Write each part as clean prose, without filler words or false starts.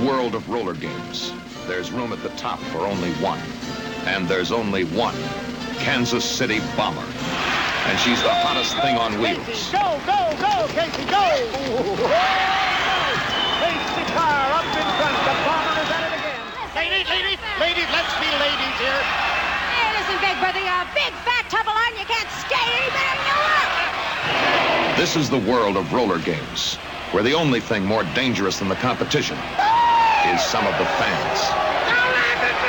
world of roller games. There's room at the top for only one. And there's only one. Kansas City Bomber. And she's the hottest thing on wheels. Casey, go, go, go, Casey, go! Casey Carr up in front. The Bomber is at it again. Ladies, let's be ladies here. Hey, listen, Big Brother, you're a big, fat, tubble on. You can't skate any better than you look. This is the world of roller games, where the only thing more dangerous than the competition is some of the fans. Don't laugh at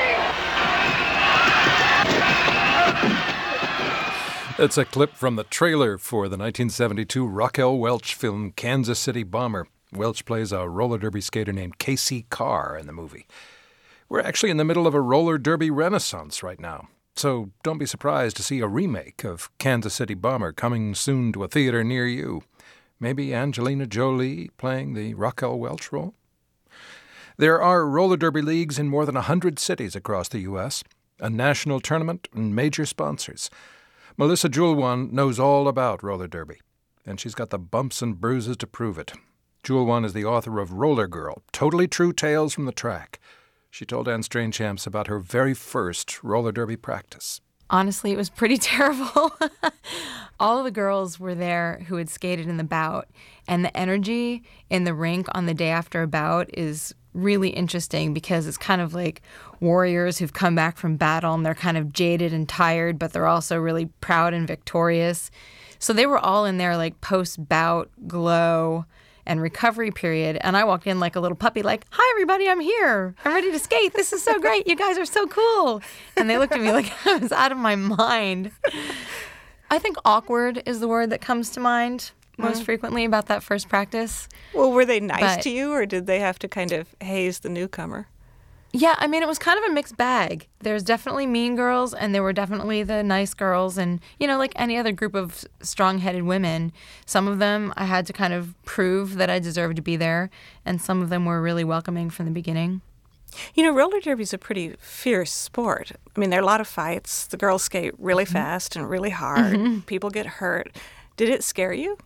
me! It's a clip from the trailer for the 1972 Raquel Welch film Kansas City Bomber. Welch plays a roller derby skater named Casey Carr in the movie. We're actually in the middle of a roller derby renaissance right now, so don't be surprised to see a remake of Kansas City Bomber coming soon to a theater near you. Maybe Angelina Jolie playing the Raquel Welch role? There are roller derby leagues in more than 100 cities across the U.S., a national tournament, and major sponsors. Melissa Joulwan knows all about roller derby, and she's got the bumps and bruises to prove it. Joulwan is the author of Roller Girl, Totally True Tales from the Track. She told Anne Strangechamps about her very first roller derby practice. Honestly, it was pretty terrible. All of the girls were there who had skated in the bout, and the energy in the rink on the day after a bout is really interesting because it's kind of like warriors who've come back from battle and they're kind of jaded and tired, but they're also really proud and victorious. So they were all in their like post-bout glow and recovery period, and I walked in like a little puppy like, "Hi everybody, I'm here. I'm ready to skate. This is so great. You guys are so cool." And they looked at me like I was out of my mind. I think awkward is the word that comes to mind most frequently about that first practice. Well, were they nice to you, or did they have to kind of haze the newcomer? Yeah, I mean, it was kind of a mixed bag. There's definitely mean girls, and there were definitely the nice girls. And, you know, like any other group of strong-headed women, some of them I had to kind of prove that I deserved to be there, and some of them were really welcoming from the beginning. You know, roller derby's a pretty fierce sport. I mean, there are a lot of fights. The girls skate really fast and really hard. People get hurt. Did it scare you?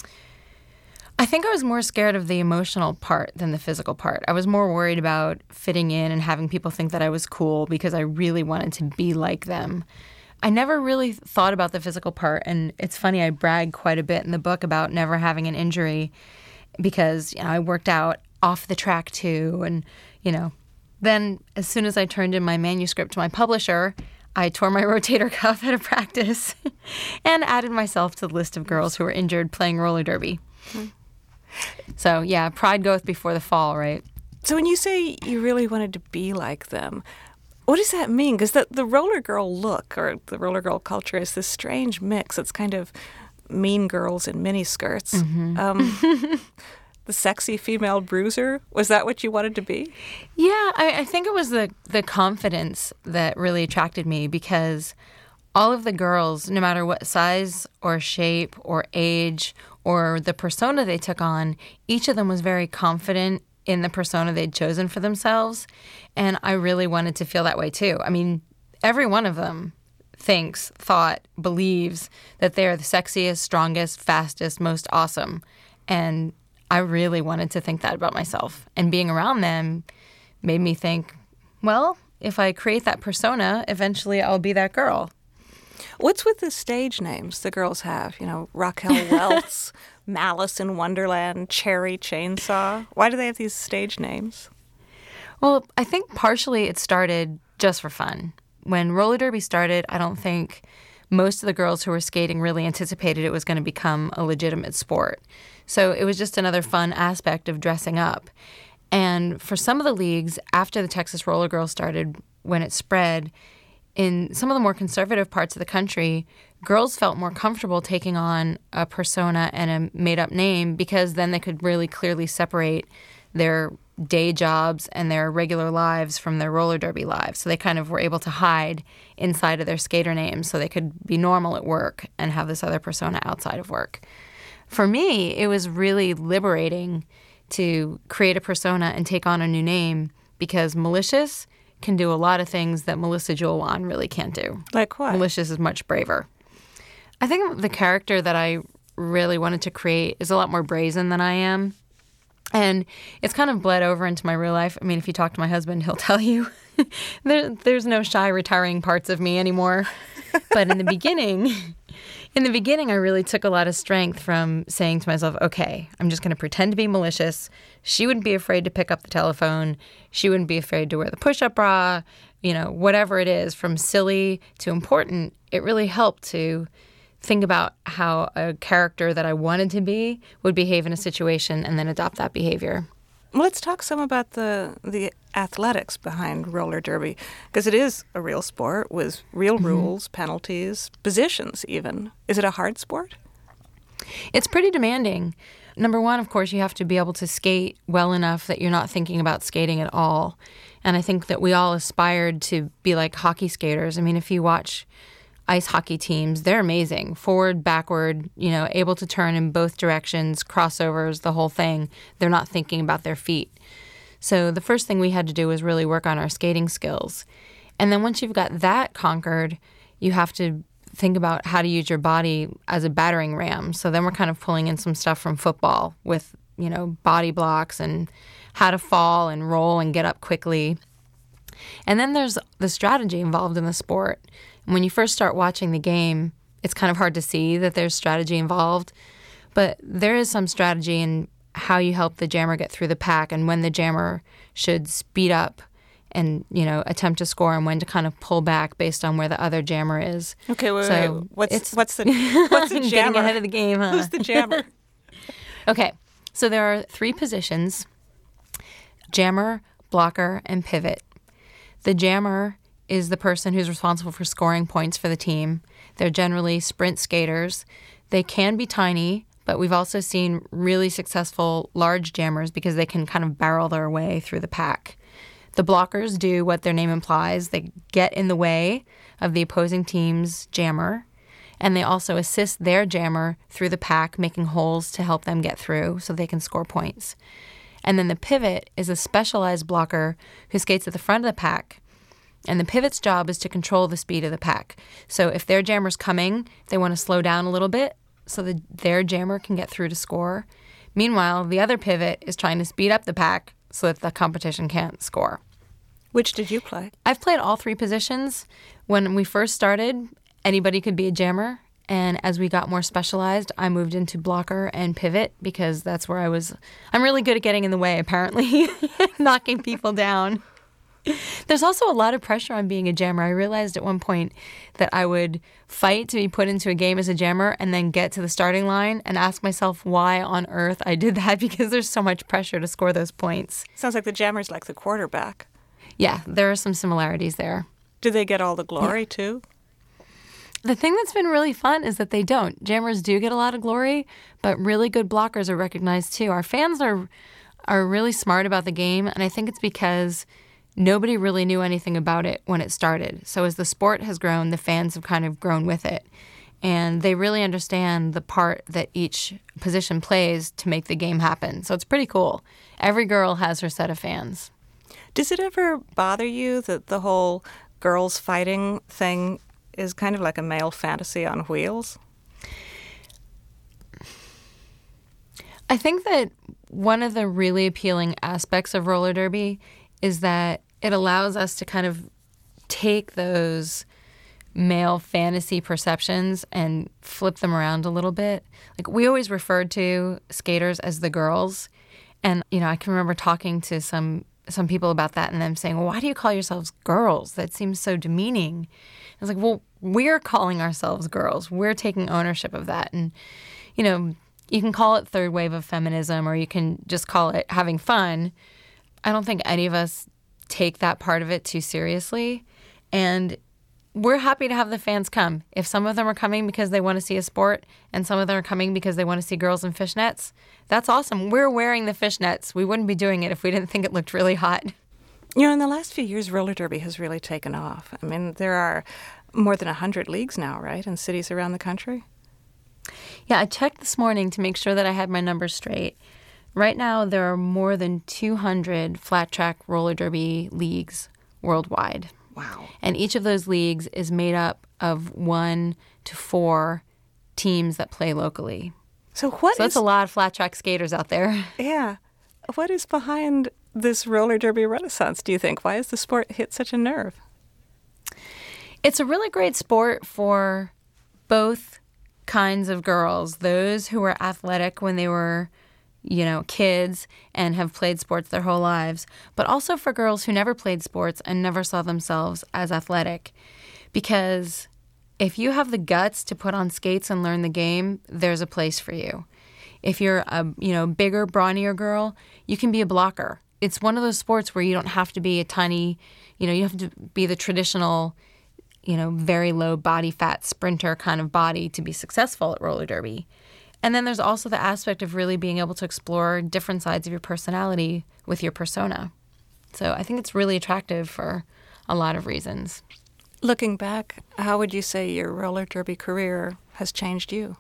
I think I was more scared of the emotional part than the physical part. I was more worried about fitting in and having people think that I was cool because I really wanted to be like them. I never really thought about the physical part, and it's funny, I brag quite a bit in the book about never having an injury because, you know, I worked out off the track too, and, you know, then as soon as I turned in my manuscript to my publisher, I tore my rotator cuff at a practice and added myself to the list of girls who were injured playing roller derby. So, yeah, pride goeth before the fall, right? So when you say you really wanted to be like them, what does that mean? Because the roller girl look or the roller girl culture is this strange mix. It's kind of mean girls in mini skirts. The sexy female bruiser, was that what you wanted to be? Yeah, I think it was the confidence that really attracted me because all of the girls, no matter what size or shape or age or the persona they took on, each of them was very confident in the persona they'd chosen for themselves. And I really wanted to feel that way too. I mean, every one of them thought, believes that they're the sexiest, strongest, fastest, most awesome. And I really wanted to think that about myself. And being around them made me think, well, if I create that persona, eventually I'll be that girl. What's with the stage names the girls have? You know, Raquel Welch, Malice in Wonderland, Cherry Chainsaw. Why do they have these stage names? Well, I think partially it started just for fun. When roller derby started, I don't think most of the girls who were skating really anticipated it was going to become a legitimate sport. So it was just another fun aspect of dressing up. And for some of the leagues, after the Texas Roller Girls started, when it spread, in some of the more conservative parts of the country, girls felt more comfortable taking on a persona and a made-up name because then they could really clearly separate their day jobs and their regular lives from their roller derby lives. So they kind of were able to hide inside of their skater names so they could be normal at work and have this other persona outside of work. For me, it was really liberating to create a persona and take on a new name because Malicious can do a lot of things that Melissa Joulwan really can't do. Like what? Malicious is much braver. I think the character that I really wanted to create is a lot more brazen than I am. And it's kind of bled over into my real life. I mean, if you talk to my husband, he'll tell you there's no shy, retiring parts of me anymore. But in the beginning, I really took a lot of strength from saying to myself, okay, I'm just going to pretend to be malicious. She wouldn't be afraid to pick up the telephone. She wouldn't be afraid to wear the push-up bra. Whatever it is, from silly to important, it really helped to think about how a character that I wanted to be would behave in a situation and then adopt that behavior. Well, let's talk some about the athletics behind roller derby, because it is a real sport with real rules, penalties, positions even. Is it a hard sport? It's pretty demanding. Number one, of course, you have to be able to skate well enough that you're not thinking about skating at all. And I think that we all aspired to be like hockey skaters. I mean, if you watch ice hockey teams, they're amazing. Forward, backward, able to turn in both directions, crossovers, the whole thing. They're not thinking about their feet. So the first thing we had to do was really work on our skating skills. And then once you've got that conquered, you have to think about how to use your body as a battering ram. So then we're kind of pulling in some stuff from football with, body blocks and how to fall and roll and get up quickly. And then there's the strategy involved in the sport. When you first start watching the game, it's kind of hard to see that there's strategy involved. But there is some strategy in how you help the jammer get through the pack and when the jammer should speed up and, attempt to score and when to kind of pull back based on where the other jammer is. Okay, wait. What's the jammer? Getting ahead of the game, huh? Who's the jammer? Okay, so there are 3 positions: jammer, blocker, and pivot. The jammer is the person who's responsible for scoring points for the team. They're generally sprint skaters. They can be tiny, but we've also seen really successful large jammers because they can kind of barrel their way through the pack. The blockers do what their name implies. They get in the way of the opposing team's jammer, and they also assist their jammer through the pack, making holes to help them get through so they can score points. And then the pivot is a specialized blocker who skates at the front of the pack. And the pivot's job is to control the speed of the pack. So if their jammer's coming, they want to slow down a little bit so that their jammer can get through to score. Meanwhile, the other pivot is trying to speed up the pack so that the competition can't score. Which did you play? I've played all 3 positions. When we first started, anybody could be a jammer. And as we got more specialized, I moved into blocker and pivot because that's where I'm really good at getting in the way, apparently, knocking people down. There's also a lot of pressure on being a jammer. I realized at one point that I would fight to be put into a game as a jammer and then get to the starting line and ask myself why on earth I did that because there's so much pressure to score those points. Sounds like the jammer's like the quarterback. Yeah, there are some similarities there. Do they get all the glory too? The thing that's been really fun is that they don't. Jammers do get a lot of glory, but really good blockers are recognized too. Our fans are really smart about the game, and I think it's because nobody really knew anything about it when it started. So as the sport has grown, the fans have kind of grown with it. And they really understand the part that each position plays to make the game happen. So it's pretty cool. Every girl has her set of fans. Does it ever bother you that the whole girls fighting thing is kind of like a male fantasy on wheels? I think that one of the really appealing aspects of roller derby is that it allows us to kind of take those male fantasy perceptions and flip them around a little bit. Like, we always referred to skaters as the girls. And, I can remember talking to some people about that and them saying, well, why do you call yourselves girls? That seems so demeaning. I was like, well, we're calling ourselves girls. We're taking ownership of that. And, you can call it third wave of feminism or you can just call it having fun. I don't think any of us take that part of it too seriously. And we're happy to have the fans come. If some of them are coming because they want to see a sport and some of them are coming because they want to see girls in fishnets, that's awesome. We're wearing the fishnets. We wouldn't be doing it if we didn't think it looked really hot. In the last few years, roller derby has really taken off. I mean, there are more than 100 leagues now, right, in cities around the country? Yeah, I checked this morning to make sure that I had my numbers straight. Right now, there are more than 200 flat track roller derby leagues worldwide. Wow. And each of those leagues is made up of 1 to 4 teams that play locally. So that's a lot of flat track skaters out there. Yeah. What is behind this roller derby renaissance, do you think? Why has the sport hit such a nerve? It's a really great sport for both kinds of girls. Those who were athletic when they were, kids and have played sports their whole lives, but also for girls who never played sports and never saw themselves as athletic. Because if you have the guts to put on skates and learn the game, there's a place for you. If you're a bigger, brawnier girl, you can be a blocker. It's one of those sports where you don't have to be a tiny, you have to be the traditional, very low body fat sprinter kind of body to be successful at roller derby. And then there's also the aspect of really being able to explore different sides of your personality with your persona. So I think it's really attractive for a lot of reasons. Looking back, how would you say your roller derby career has changed you?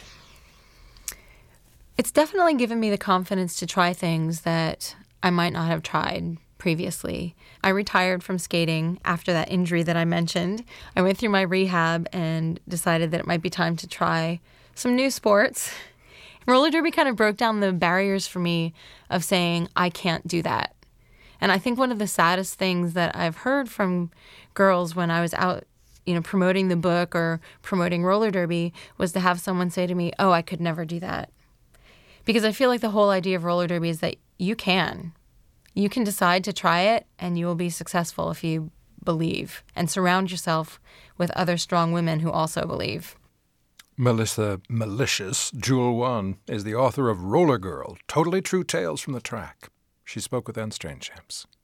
It's definitely given me the confidence to try things that I might not have tried previously. I retired from skating after that injury that I mentioned. I went through my rehab and decided that it might be time to try some new sports. Roller derby kind of broke down the barriers for me of saying, I can't do that. And I think one of the saddest things that I've heard from girls when I was out, promoting the book or promoting roller derby was to have someone say to me, oh, I could never do that. Because I feel like the whole idea of roller derby is that you can. You can decide to try it, and you will be successful if you believe. And surround yourself with other strong women who also believe. Melissa Malicious Jewel Wan is the author of Roller Girl, Totally True Tales from the Track. She spoke with Anne Strainchamps.